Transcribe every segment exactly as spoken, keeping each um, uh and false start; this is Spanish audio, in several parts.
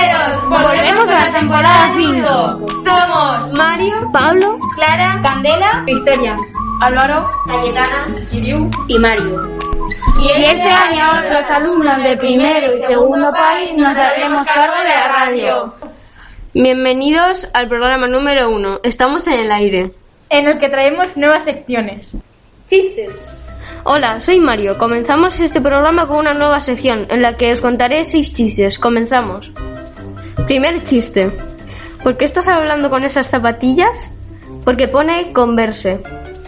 Primeros, volvemos a la temporada cinco. Somos Mario, Pablo, Clara, Candela, Victoria, Álvaro, Cayetana, Kiriu y Mario. Y este, y este año los alumnos de primero y segundo país nos haremos cargo de la radio. Bienvenidos al programa número uno. Estamos en el aire, en el que traemos nuevas secciones. Chistes. Hola, soy Mario. Comenzamos este programa con una nueva sección en la que os contaré seis chistes. Comenzamos. Primer chiste. ¿Por qué estás hablando con esas zapatillas? Porque pone Converse.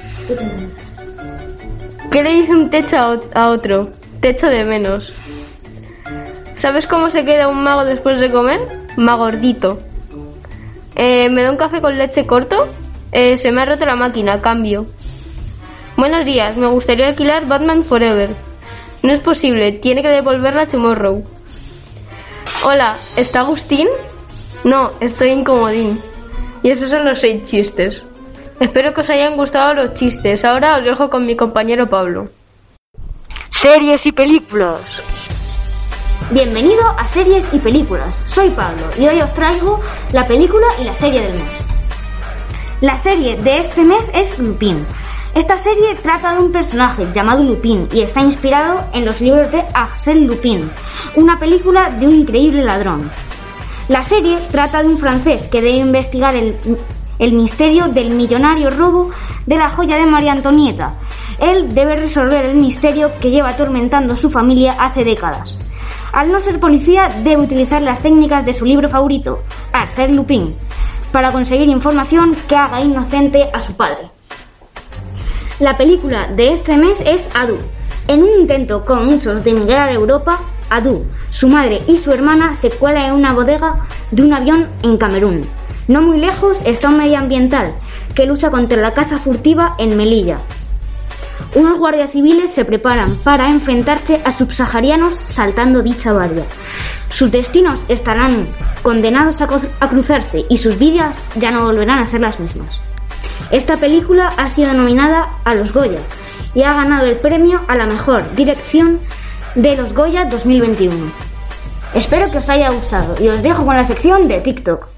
¿Qué le dice un techo a otro? Techo de menos. ¿Sabes cómo se queda un mago después de comer? Magordito. Eh, ¿Me da un café con leche corto? Eh, se me ha roto la máquina, cambio. Buenos días, me gustaría alquilar Batman Forever. No es posible, tiene que devolverla a Tomorrow. Hola, ¿está Agustín? No, estoy en comodín. Y esos son los seis chistes. Espero que os hayan gustado los chistes. Ahora os dejo con mi compañero Pablo. Series y películas. Bienvenido a Series y Películas. Soy Pablo y hoy os traigo la película y la serie del mes. La serie de este mes es Lupin. Esta serie trata de un personaje llamado Lupin y está inspirado en los libros de Arsène Lupin, una película de un increíble ladrón. La serie trata de un francés que debe investigar el, el misterio del millonario robo de la joya de María Antonieta. Él debe resolver el misterio que lleva atormentando a su familia hace décadas. Al no ser policía, debe utilizar las técnicas de su libro favorito, Arsène Lupin, para conseguir información que haga inocente a su padre. La película de este mes es Adu. En un intento con muchos de emigrar a Europa, Adu, su madre y su hermana se cuelan en una bodega de un avión en Camerún. No muy lejos está un medioambiental que lucha contra la caza furtiva en Melilla. Unos guardias civiles se preparan para enfrentarse a subsaharianos saltando dicha valla. Sus destinos estarán condenados a, co- a cruzarse y sus vidas ya no volverán a ser las mismas. Esta película ha sido nominada a los Goya y ha ganado el premio a la mejor dirección de los Goya dos mil veintiuno. Espero que os haya gustado y os dejo con la sección de TikTok.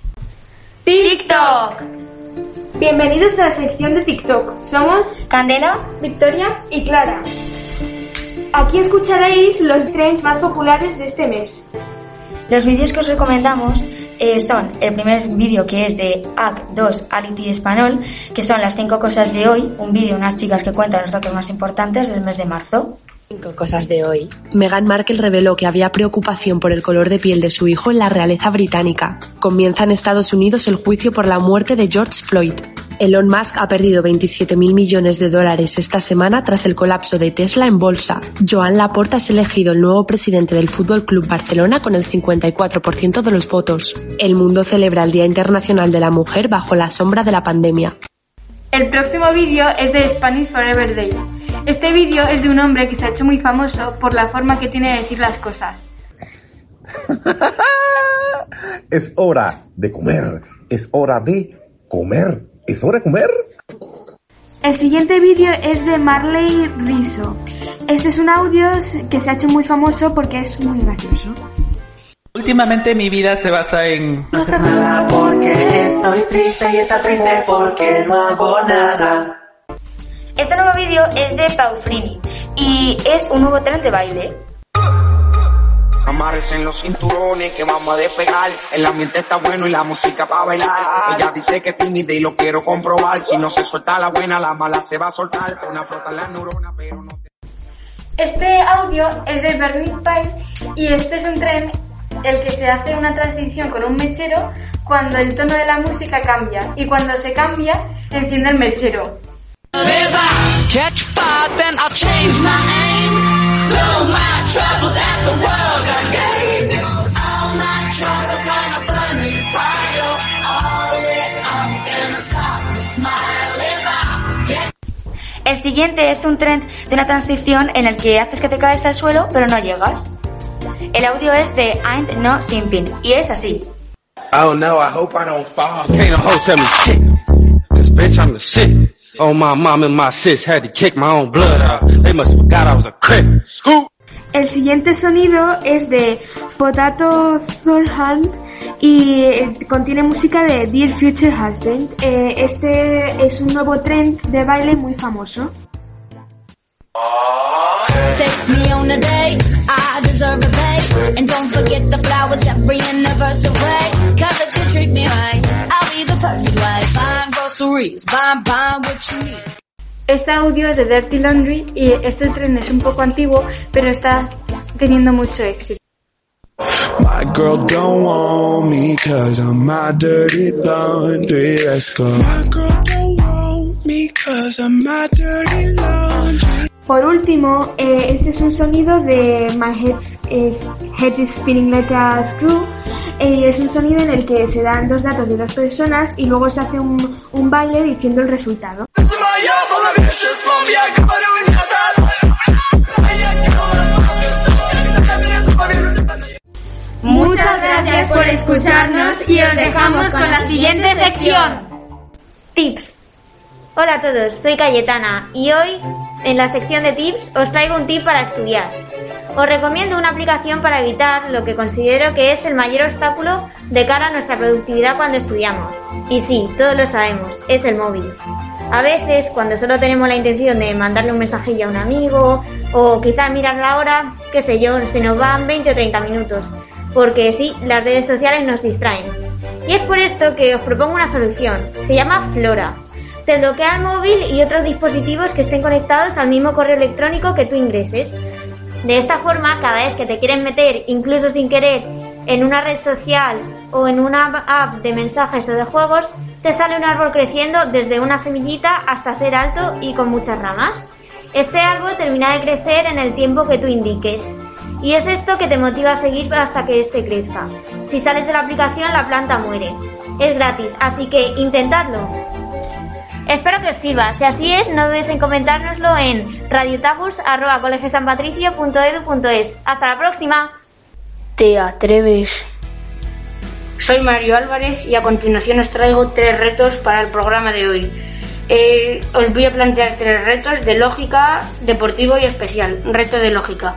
TikTok. Bienvenidos a la sección de TikTok. Somos Candela, Victoria y Clara. Aquí escucharéis los trends más populares de este mes. Los vídeos que os recomendamos eh, son el primer vídeo, que es de A C dos Ality Español, que son las cinco cosas de hoy, un vídeo de unas chicas que cuentan los datos más importantes del mes de marzo. Cinco cosas de hoy. Meghan Markle reveló que había preocupación por el color de piel de su hijo en la realeza británica. Comienza en Estados Unidos el juicio por la muerte de George Floyd. Elon Musk ha perdido veintisiete mil millones de dólares esta semana tras el colapso de Tesla en bolsa. Joan Laporta es elegido el nuevo presidente del F C Barcelona con el cincuenta y cuatro por ciento de los votos. El mundo celebra el Día Internacional de la Mujer bajo la sombra de la pandemia. El próximo vídeo es de Spanish Forever Day. Este vídeo es de un hombre que se ha hecho muy famoso por la forma que tiene de decir las cosas. Es hora de comer, es hora de comer, es hora de comer. El siguiente vídeo es de Marley Rizzo. Este es un audio que se ha hecho muy famoso porque es muy gracioso. Últimamente mi vida se basa en no hacer nada porque estoy triste y está triste porque no hago nada. Este nuevo vídeo es de Pau Frini y es un nuevo tren de baile. Amarres en los cinturones que vamos a despegar. El ambiente está bueno y la música para bailar. Ella dice que es tímida y lo quiero comprobar. Si no se suelta la buena, la mala se va a soltar. Una flota en la neurona, pero no te... Este audio es de Bernie Pie y este es un tren el que se hace una transición con un mechero cuando el tono de la música cambia y cuando se cambia enciende el mechero. Catch fire, then I'll change my aim. Throw my troubles at the world again. All my troubles gonna burn in fire. All it I'm gonna stop to smile if I get... El siguiente es un trend de una transición en el que haces que te caes al suelo pero no llegas. El audio es de Ain't No Simping y es así. Oh no, I hope I don't fall. Can't no hoe tell me shit. Cause bitch I'm the shit. Oh, my mom and my sis had to kick my own blood out. They must have forgot I was a crip. Scoop. El siguiente sonido es de Potato Thornhunt y eh, contiene música de Dear Future Husband. Eh, este es un nuevo trend de baile muy famoso. Take me on a date, I deserve a pay. And don't forget the flowers every anniversary. Cause if you treat me right, I'll be the perfect wife. Buying groceries, buying, buying what you need. Este audio es de Dirty Laundry y este tren es un poco antiguo, pero está teniendo mucho éxito. My girl don't want me cause I'm my dirty laundry. Let's go. My girl don't want me cause I'm my dirty laundry. Por último, eh, este es un sonido de My Head is, head is Spinning Like a Screw. Eh, es un sonido en el que se dan dos datos de dos personas y luego se hace un, un baile diciendo el resultado. Muchas gracias por escucharnos y os dejamos con la siguiente sección. Tips. Hola a todos, soy Cayetana y hoy en la sección de tips os traigo un tip para estudiar. Os recomiendo una aplicación para evitar lo que considero que es el mayor obstáculo de cara a nuestra productividad cuando estudiamos. Y sí, todos lo sabemos, es el móvil. A veces, cuando solo tenemos la intención de mandarle un mensajillo a un amigo o quizás mirar la hora, qué sé yo, se nos van veinte o treinta minutos. Porque sí, las redes sociales nos distraen. Y es por esto que os propongo una solución. Se llama Flora. Te bloquea el móvil y otros dispositivos que estén conectados al mismo correo electrónico que tú ingreses. De esta forma, cada vez que te quieres meter, incluso sin querer, en una red social o en una app de mensajes o de juegos, te sale un árbol creciendo desde una semillita hasta ser alto y con muchas ramas. Este árbol termina de crecer en el tiempo que tú indiques. Y es esto que te motiva a seguir hasta que este crezca. Si sales de la aplicación, la planta muere. Es gratis, así que intentadlo. Espero que os sirva. Si así es, no dudes en comentárnoslo en radiotabus arroba colegio san patricio punto edu punto es. ¡Hasta la próxima! ¿Te atreves? Soy Mario Álvarez y a continuación os traigo tres retos para el programa de hoy. Eh, os voy a plantear tres retos de lógica, deportivo y especial. Reto de lógica.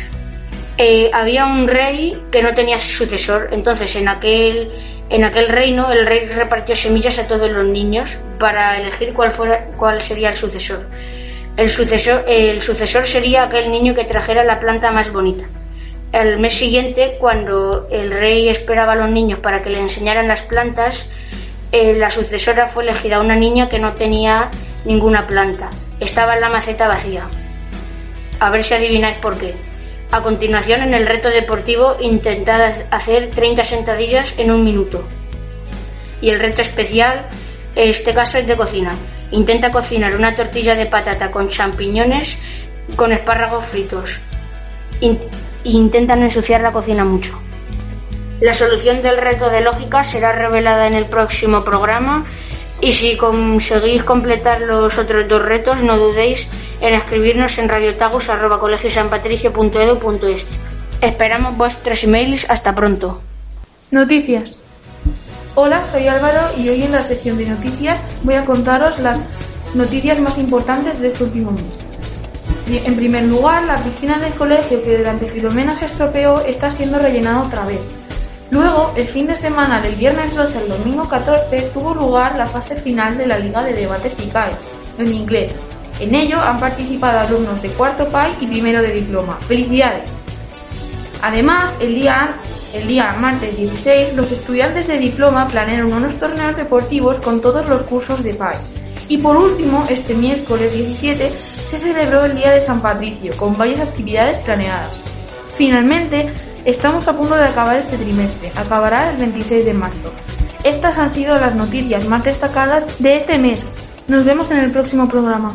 Eh, había un rey que no tenía sucesor, entonces en aquel en aquel reino el rey repartió semillas a todos los niños para elegir cuál fuera cuál sería el sucesor. El sucesor el sucesor sería aquel niño que trajera la planta más bonita. Al mes siguiente, cuando el rey esperaba a los niños para que le enseñaran las plantas, eh, la sucesora fue elegida, una niña que no tenía ninguna planta. Estaba en la maceta vacía. A ver si adivináis por qué. A continuación, en el reto deportivo, intentad hacer treinta sentadillas en un minuto. Y el reto especial, en este caso, es de cocina. Intenta cocinar una tortilla de patata con champiñones con espárragos fritos. Int- intenta no ensuciar la cocina mucho. La solución del reto de lógica será revelada en el próximo programa. Y si conseguís completar los otros dos retos, no dudéis en escribirnos en radiotagus arroba colegio san patricio punto edu punto es. Esperamos vuestros emails. Hasta pronto. Noticias. Hola, soy Álvaro y hoy en la sección de noticias voy a contaros las noticias más importantes de este último mes. En primer lugar, la piscina del colegio que durante Filomena se estropeó está siendo rellenada otra vez. Luego, el fin de semana del viernes doce al domingo catorce tuvo lugar la fase final de la Liga de Debate Cicae, en inglés. En ello han participado alumnos de cuarto P A I y primero de diploma. ¡Felicidades! Además, el día, el día martes dieciséis, los estudiantes de diploma planearon unos torneos deportivos con todos los cursos de P A I. Y por último, este miércoles diecisiete se celebró el Día de San Patricio, con varias actividades planeadas. Finalmente, estamos a punto de acabar este trimestre, acabará el veintiséis de marzo. Estas han sido las noticias más destacadas de este mes. Nos vemos en el próximo programa.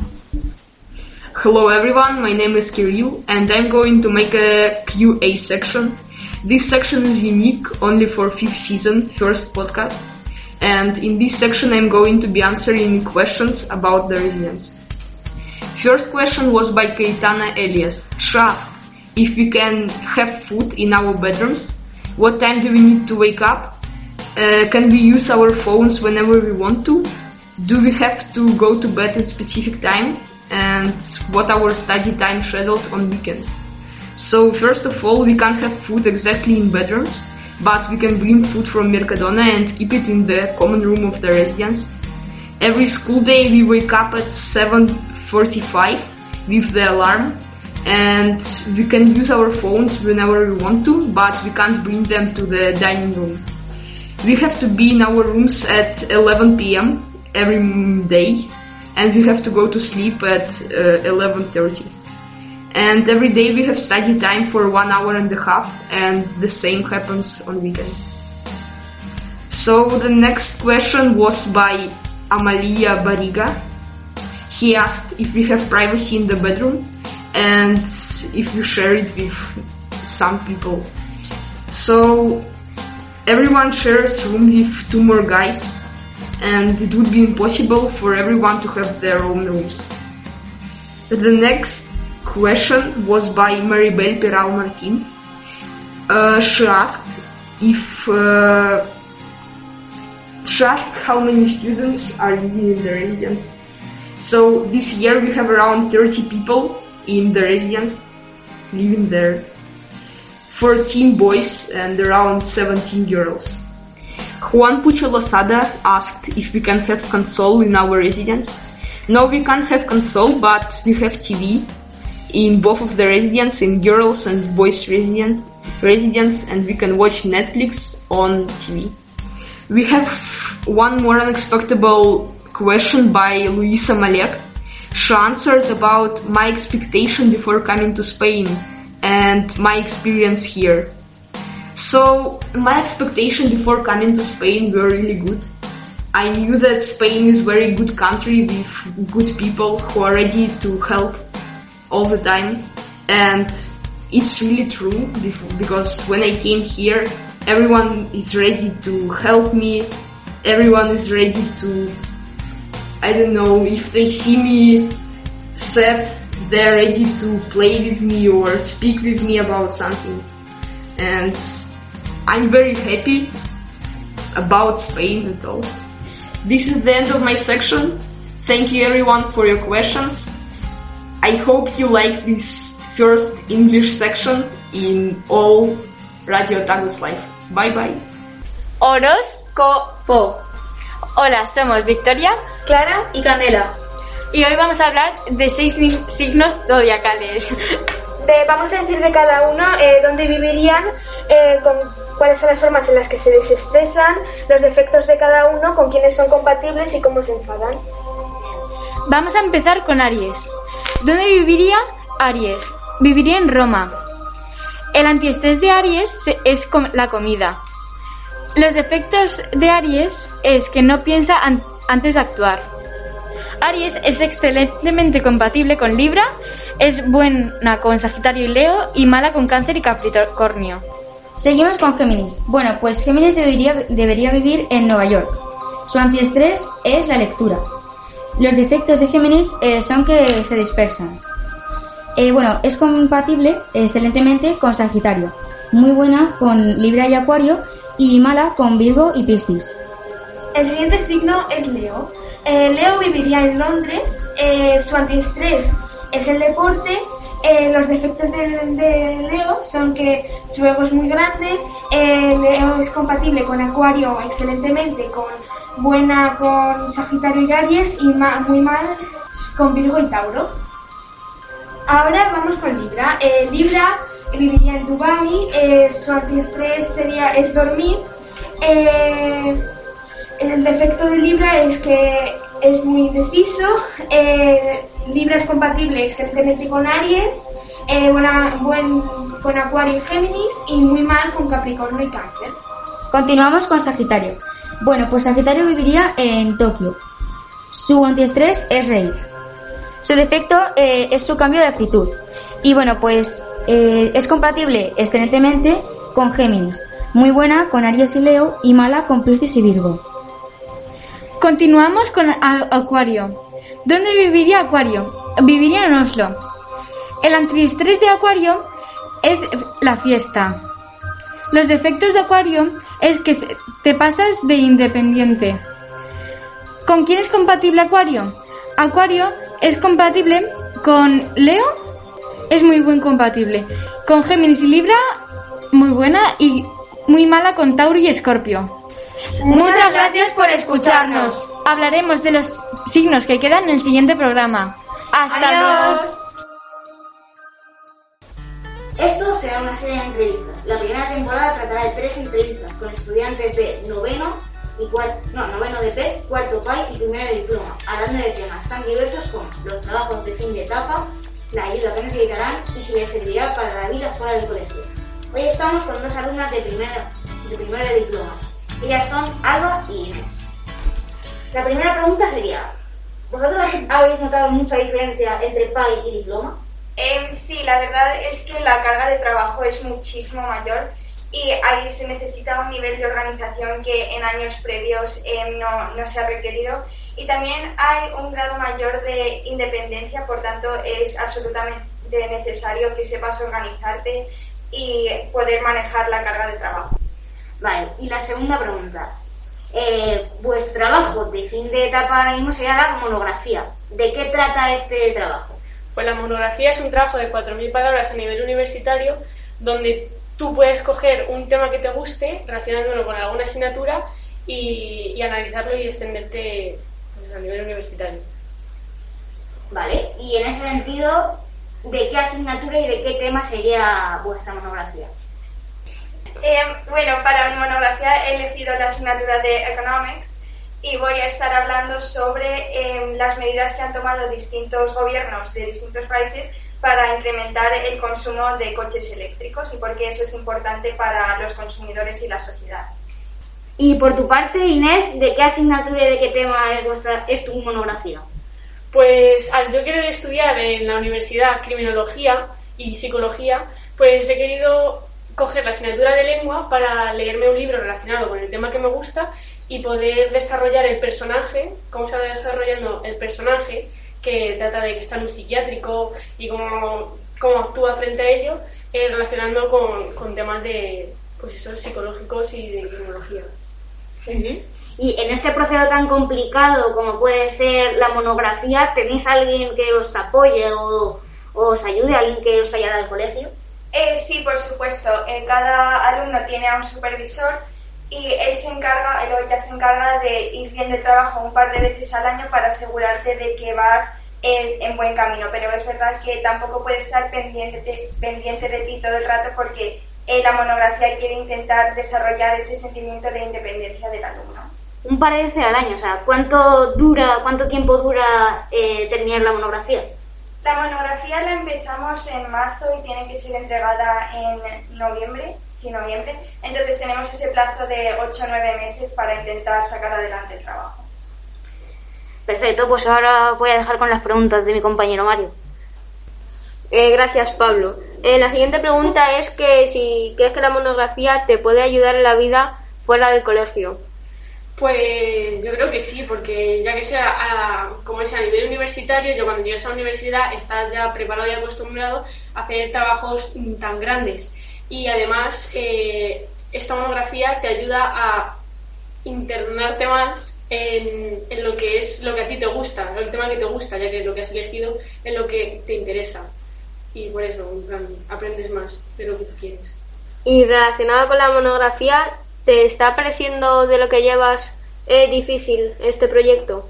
Hello everyone, my name is Kirill and I'm going to make a Q A section. This section is unique only for fifth season, first podcast. And in this section I'm going to be answering questions about the residents. First question was by Cayetana Elias. She asked if we can have food in our bedrooms, what time do we need to wake up, uh, can we use our phones whenever we want to, do we have to go to bed at specific time, and what our study time scheduled on weekends. So first of all, we can't have food exactly in bedrooms, but we can bring food from Mercadona and keep it in the common room of the residence. Every school day we wake up at seven forty-five with the alarm, and we can use our phones whenever we want to, but we can't bring them to the dining room. We have to be in our rooms at eleven p.m. every day, and we have to go to sleep at uh, eleven thirty. And every day we have study time for one hour and a half, and the same happens on weekends. So the next question was by Amalia Bariga. He asked if we have privacy in the bedroom and if we share it with some people. So everyone shares room with two more guys, and it would be impossible for everyone to have their own rooms. The next question was by Maribel Peral Martin. Uh, she asked if uh, she asked how many students are living in the residence. So this year we have around thirty people in the residence living there. fourteen boys and around seventeen girls. Juan Pucho Losada asked if we can have console in our residence. No, we can't have console, but we have T V in both of the residence, in girls and boys resident, residence, and we can watch Netflix on T V. We have one more unexpected question by Luisa Malek. She answered about my expectation before coming to Spain and my experience here. So, my expectation before coming to Spain were really good. I knew that Spain is a very good country with good people who are ready to help all the time, and it's really true because when I came here, everyone is ready to help me, everyone is ready to, I don't know, if they see me sad, they're ready to play with me or speak with me about something. And I'm very happy about Spain and all. This is the end of my section. Thank you everyone for your questions. I hope you like this first English section in all Radio Otakus Life. Bye bye. Horóscopo. Hola, somos Victoria, Clara y Candela. Y hoy vamos a hablar de seis signos zodiacales. De, vamos a decir de cada uno eh, dónde vivirían, eh, con, cuáles son las formas en las que se desestresan, los defectos de cada uno, con quiénes son compatibles y cómo se enfadan. Vamos a empezar con Aries. ¿Dónde viviría Aries? Viviría en Roma. El antiestrés de Aries es la comida. Los defectos de Aries es que no piensa an- antes de actuar. Aries es excelentemente compatible con Libra, es buena con Sagitario y Leo y mala con Cáncer y Capricornio. Seguimos con Géminis. Bueno, pues Géminis debería, debería vivir en Nueva York. Su antiestrés es la lectura. Los defectos de Géminis eh, son que se dispersan. Eh, bueno, es compatible excelentemente con Sagitario, muy buena con Libra y Acuario y mala con Virgo y Piscis. El siguiente signo es Leo. Eh, Leo viviría en Londres, eh, su antiestrés es el deporte. Eh, los defectos de, de Leo son que su ego es muy grande, eh, Leo es compatible con Acuario excelentemente, con buena con Sagitario y Aries y ma, muy mal con Virgo y Tauro. Ahora vamos con Libra. Eh, Libra viviría en Dubái, eh, su antiestrés sería, es dormir. Eh, el defecto de Libra es que es muy indeciso. Eh, Libra es compatible excelentemente con Aries, eh, buena, buen con Acuario y Géminis y muy mal con Capricornio y Cáncer. Continuamos con Sagitario. Bueno, pues Sagitario viviría en Tokio. Su antiestrés es reír. Su defecto eh, es su cambio de actitud. Y bueno, pues eh, es compatible excelentemente con Géminis, muy buena con Aries y Leo y mala con Piscis y Virgo. Continuamos con Acuario. ¿Dónde viviría Acuario? Viviría en Oslo. El antiestrés de Acuario es la fiesta. Los defectos de Acuario es que te pasas de independiente. ¿Con quién es compatible Acuario? Acuario es compatible con Leo es muy buen compatible. Con Géminis y Libra, muy buena, y muy mala con Tauro y Escorpio. Muchas gracias por escucharnos. Hablaremos de los signos que quedan en el siguiente programa. ¡Hasta Adiós. luego! Esto será una serie de entrevistas. La primera temporada tratará de tres entrevistas con estudiantes de noveno y cuarto, no, noveno de P, cuarto P A I y primero de diploma, hablando de temas tan diversos como los trabajos de fin de etapa, la ayuda que necesitarán y si les servirá para la vida fuera del colegio. Hoy estamos con dos alumnas de primero de, primero de diploma. Ellas son Alba y Inés. La primera pregunta sería, ¿vosotros habéis notado mucha diferencia entre P A I y diploma? Eh, sí, la verdad es que la carga de trabajo es muchísimo mayor y ahí se necesita un nivel de organización que en años previos eh, no, no se ha requerido, y también hay un grado mayor de independencia, por tanto es absolutamente necesario que sepas organizarte y poder manejar la carga de trabajo. Vale, y la segunda pregunta. Eh, vuestro trabajo de fin de etapa ahora mismo sería la monografía. ¿De qué trata este trabajo? Pues la monografía es un trabajo de cuatro mil palabras a nivel universitario, donde tú puedes coger un tema que te guste, relacionándolo con alguna asignatura y, y analizarlo y extenderte pues, a nivel universitario. Vale, y en ese sentido, ¿de qué asignatura y de qué tema sería vuestra monografía? Eh, bueno, para mi monografía he elegido la asignatura de Economics y voy a estar hablando sobre eh, las medidas que han tomado distintos gobiernos de distintos países para incrementar el consumo de coches eléctricos y por qué eso es importante para los consumidores y la sociedad. Y por tu parte, Inés, ¿de qué asignatura y de qué tema es, vuestra, es tu monografía? Pues al yo querer estudiar en la universidad criminología y psicología, pues he querido coger la asignatura de lengua para leerme un libro relacionado con el tema que me gusta y poder desarrollar el personaje, cómo se va desarrollando el personaje, que trata de que está en un psiquiátrico y cómo, cómo actúa frente a ello, eh, relacionando con, con temas de pues eso, psicológicos y de criminología. Uh-huh. Y en este proceso tan complicado como puede ser la monografía, ¿tenéis alguien que os apoye o, o os ayude, alguien que os haya dado al colegio? Eh, sí, por supuesto. Eh, cada alumno tiene a un supervisor y él se encarga, él o ella se encarga de ir viendo el trabajo un par de veces al año para asegurarte de que vas en, en buen camino. Pero es verdad que tampoco puedes estar pendiente de, pendiente de ti todo el rato porque eh, la monografía quiere intentar desarrollar ese sentimiento de independencia del alumno. Un par de veces al año, o sea, ¿cuánto dura, cuánto tiempo dura eh, terminar la monografía? La monografía la empezamos en marzo y tiene que ser entregada en noviembre, sí, noviembre. Entonces tenemos ese plazo de ocho o nueve meses para intentar sacar adelante el trabajo. Perfecto, pues ahora voy a dejar con las preguntas de mi compañero Mario. Eh, gracias, Pablo. Eh, la siguiente pregunta es que si crees que la monografía te puede ayudar en la vida fuera del colegio. Pues yo creo que sí, porque ya que sea a, como es a nivel universitario, yo cuando llegues a la universidad estás ya preparado y acostumbrado a hacer trabajos tan grandes. Y además eh, esta monografía te ayuda a internarte más en, en lo que es lo que a ti te gusta, el tema que te gusta, ya que lo que has elegido es lo que te interesa. Y por eso en plan, aprendes más de lo que tú quieres. Y relacionado con la monografía, ¿te está pareciendo de lo que llevas eh, difícil este proyecto?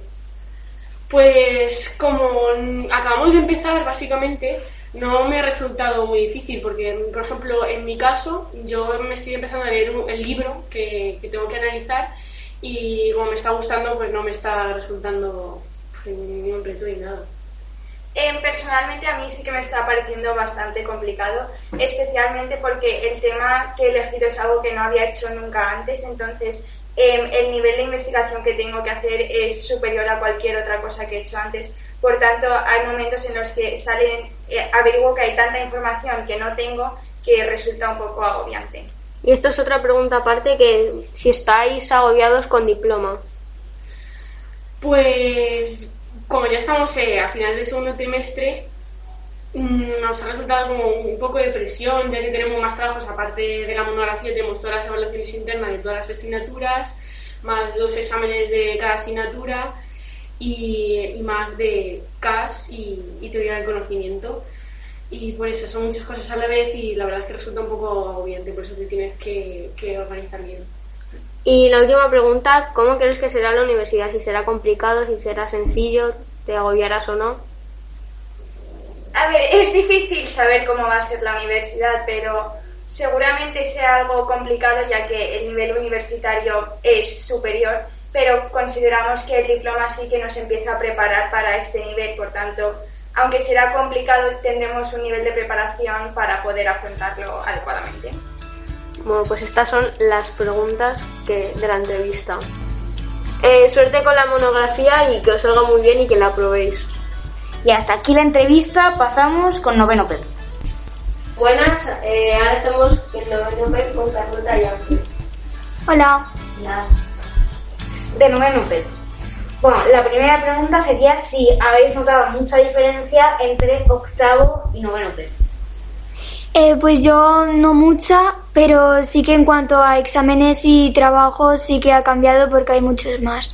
Pues como acabamos de empezar, básicamente, no me ha resultado muy difícil porque, por ejemplo, en mi caso, yo me estoy empezando a leer un, el libro que, que tengo que analizar y como me está gustando, pues no me está resultando pues, ningún reto ni nada. Eh, personalmente a mí sí que me está pareciendo bastante complicado, especialmente porque el tema que he elegido es algo que no había hecho nunca antes, entonces eh, el nivel de investigación que tengo que hacer es superior a cualquier otra cosa que he hecho antes. Por tanto, hay momentos en los que salen, eh, averiguo que hay tanta información que no tengo que resulta un poco agobiante. Y esto es otra pregunta aparte, que si estáis agobiados con diploma. Pues como ya estamos eh, a final del segundo trimestre, mmm, nos ha resultado como un poco de presión, ya que tenemos más trabajos, aparte de la monografía, tenemos todas las evaluaciones internas de todas las asignaturas, más los exámenes de cada asignatura y, y más de C A S y, y teoría del conocimiento. y por eso son muchas cosas a la vez y la verdad es que resulta un poco agobiante, por eso te tienes que, que organizar bien. Y la última pregunta, ¿cómo crees que será la universidad? ¿Si será complicado, si será sencillo, te agobiarás o no? A ver, es difícil saber cómo va a ser la universidad, pero seguramente sea algo complicado ya que el nivel universitario es superior, pero consideramos que el diploma sí que nos empieza a preparar para este nivel, por tanto, aunque será complicado, tendremos un nivel de preparación para poder afrontarlo adecuadamente. Bueno, pues estas son las preguntas que, de la entrevista. Eh, suerte con la monografía y que os salga muy bien y que la aprobéis. Y hasta aquí la entrevista, pasamos con noveno P. Buenas, eh, ahora estamos en noveno P con Carlota y Ángel. Hola. Hola. De noveno P. Bueno, la primera pregunta sería si habéis notado mucha diferencia entre octavo y noveno P. Eh, pues yo no mucha, pero sí que en cuanto a exámenes y trabajos sí que ha cambiado porque hay muchos más.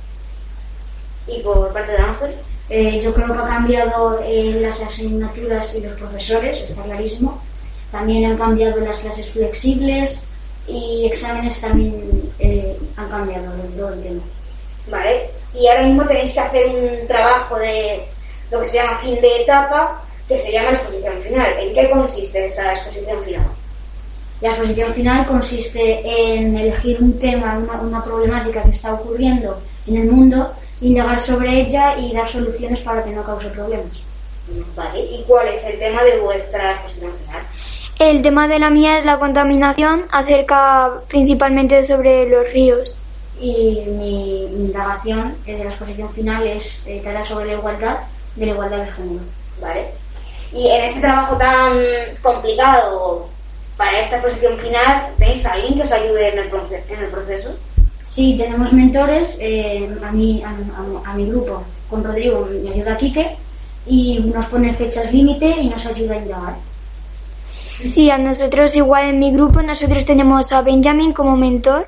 ¿Y por parte de Ángel? Eh, yo creo que ha cambiado eh, las asignaturas y los profesores, está clarísimo. También han cambiado las clases flexibles y exámenes también eh, han cambiado de todo el tema. Vale, y ahora mismo tenéis que hacer un trabajo de lo que se llama fin de etapa, que se llama exposición final. ¿En qué consiste esa exposición final? La exposición final consiste en elegir un tema, una, una problemática que está ocurriendo en el mundo, indagar sobre ella y dar soluciones para que no cause problemas. Vale, ¿y cuál es el tema de vuestra exposición final? El tema de la mía es la contaminación, acerca principalmente sobre los ríos. Y mi, mi indagación de la exposición final es eh, tratar sobre la igualdad, de la igualdad de género. Vale. Y en ese trabajo tan complicado para esta exposición final, ¿tenéis a alguien que os ayude en el, proce- en el proceso? Sí, tenemos mentores, eh, a, mi, a, a, a mi grupo, con Rodrigo me ayuda Quique y nos pone fechas límite y nos ayuda a indagar. Sí, a nosotros igual en mi grupo, nosotros tenemos a Benjamin como mentor.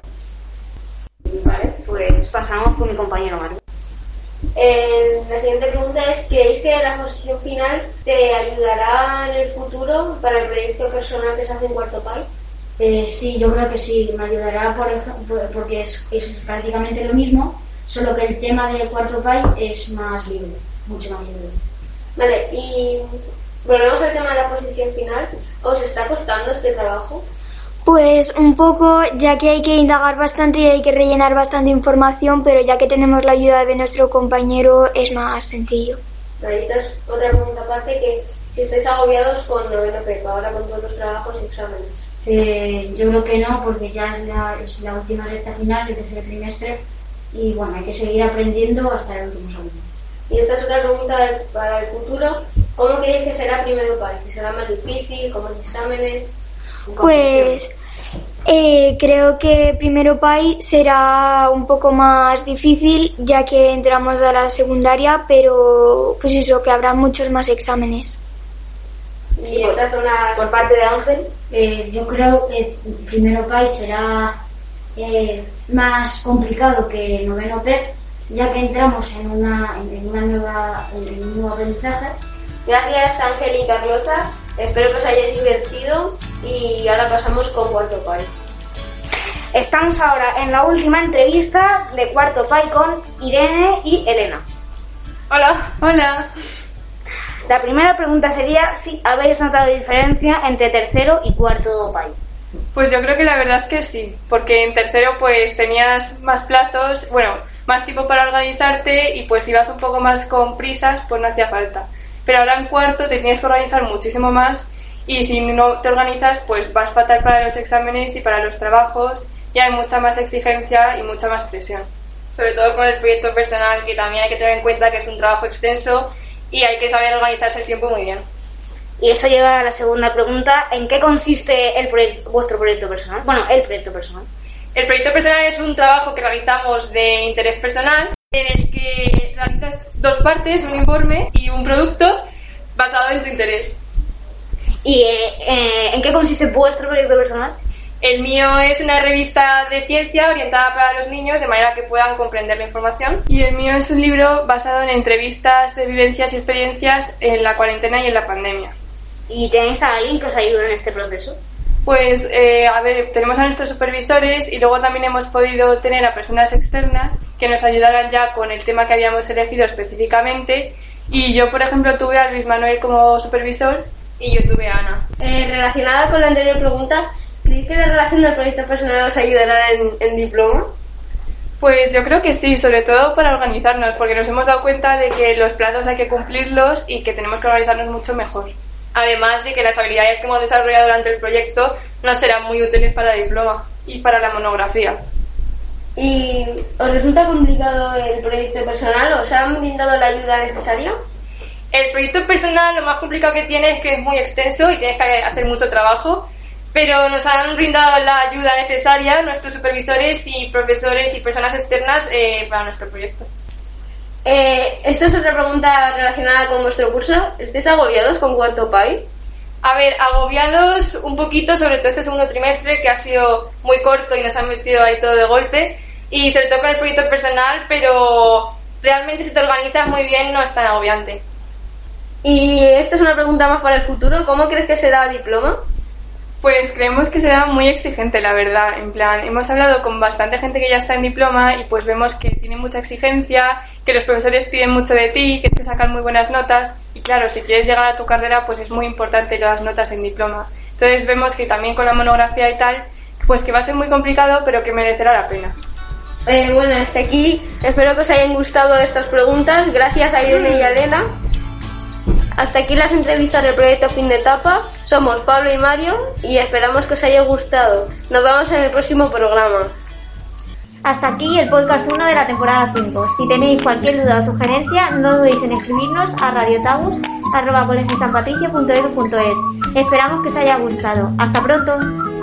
Vale, pues pasamos con mi compañero Mario. Eh, la siguiente pregunta es, ¿creéis que la exposición final te ayudará en el futuro para el proyecto personal que se hace en Cuarto Pai? Eh, sí, yo creo que sí, me ayudará por, por, porque es, es prácticamente lo mismo, solo que el tema del Cuarto Pai es más libre, mucho más libre. Vale, y volvemos al tema de la exposición final. ¿Os está costando este trabajo? Pues un poco, ya que hay que indagar bastante y hay que rellenar bastante información, pero ya que tenemos la ayuda de nuestro compañero es más sencillo. Vale, esta es otra pregunta aparte, que si estáis agobiados con noveno P, ahora con todos los trabajos y exámenes. Eh, yo creo que no, porque ya es la, es la última recta final del tercer trimestre y bueno, hay que seguir aprendiendo hasta el último segundo. Y esta es otra pregunta del, para el futuro. ¿Cómo creéis que será primero Pai? ¿Que será más difícil, con más exámenes? Pues eh, creo que primero Pai será un poco más difícil ya que entramos a la secundaria, pero pues eso, que habrá muchos más exámenes. ¿Y otra zona por parte de Ángel? Eh, yo creo que primero Pai será eh, más complicado que noveno P, ya que entramos en una, en una nueva, en un nuevo aprendizaje. Gracias Ángel y Carlota, espero que os hayáis divertido y ahora pasamos con Cuarto Pai. Estamos ahora en la última entrevista de Cuarto Pai con Irene y Elena. Hola. Hola. La primera pregunta sería si habéis notado diferencia entre tercero y cuarto Pai. Pues yo creo que la verdad es que sí, porque en tercero pues tenías más plazos, bueno, más tiempo para organizarte y pues si ibas un poco más con prisas pues no hacía falta. Pero ahora en cuarto te tienes que organizar muchísimo más y si no te organizas pues vas fatal para los exámenes y para los trabajos y hay mucha más exigencia y mucha más presión. Sobre todo con el proyecto personal, que también hay que tener en cuenta que es un trabajo extenso y hay que saber organizarse el tiempo muy bien. Y eso lleva a la segunda pregunta, ¿en qué consiste el proyecto, vuestro proyecto personal? Bueno, el proyecto personal. El proyecto personal es un trabajo que realizamos de interés personal, en el que realizas dos partes, un informe y un producto basado en tu interés. ¿Y eh, eh, en qué consiste vuestro proyecto personal? El mío es una revista de ciencia orientada para los niños de manera que puedan comprender la información. Y el mío es un libro basado en entrevistas de vivencias y experiencias en la cuarentena y en la pandemia. ¿Y tenéis a alguien que os ayude en este proceso? Pues, eh, a ver, tenemos a nuestros supervisores y luego también hemos podido tener a personas externas que nos ayudaran ya con el tema que habíamos elegido específicamente. Y yo, por ejemplo, tuve a Luis Manuel como supervisor. Y yo tuve a Ana. Eh, relacionada con la anterior pregunta, ¿creéis que la relación del proyecto personal os ayudará en, en diploma? Pues yo creo que sí, sobre todo para organizarnos, porque nos hemos dado cuenta de que los plazos hay que cumplirlos y que tenemos que organizarnos mucho mejor. Además de que las habilidades que hemos desarrollado durante el proyecto nos serán muy útiles para el diploma y para la monografía. ¿Y os resulta complicado el proyecto personal? ¿Os han brindado la ayuda necesaria? El proyecto personal lo más complicado que tiene es que es muy extenso y tienes que hacer mucho trabajo, pero nos han brindado la ayuda necesaria nuestros supervisores y profesores y personas externas eh, para nuestro proyecto. Eh, esta es otra pregunta relacionada con vuestro curso. ¿Estáis agobiados con cuarto P A I? A ver, agobiados un poquito, sobre todo este segundo trimestre que ha sido muy corto y nos han metido ahí todo de golpe, y sobre todo con el proyecto personal, pero realmente si te organizas muy bien no es tan agobiante. Y esta es una pregunta más para el futuro. ¿Cómo crees que será el diploma? Pues creemos que será muy exigente, la verdad. En plan, hemos hablado con bastante gente que ya está en diploma y pues vemos que tiene mucha exigencia, que los profesores piden mucho de ti, que te sacan muy buenas notas. Y claro, si quieres llegar a tu carrera, pues es muy importante las notas en diploma. Entonces vemos que también con la monografía y tal, pues que va a ser muy complicado, pero que merecerá la pena. Eh, bueno, hasta aquí. Espero que os hayan gustado estas preguntas. Gracias a Irene y a Elena. Hasta aquí las entrevistas del proyecto Fin de Etapa. Somos Pablo y Mario y esperamos que os haya gustado. Nos vemos en el próximo programa. Hasta aquí el podcast uno de la temporada cinco. Si tenéis cualquier duda o sugerencia, no dudéis en escribirnos a radiotabus arroba colegio san patricio punto edu punto es. Esperamos que os haya gustado. Hasta pronto.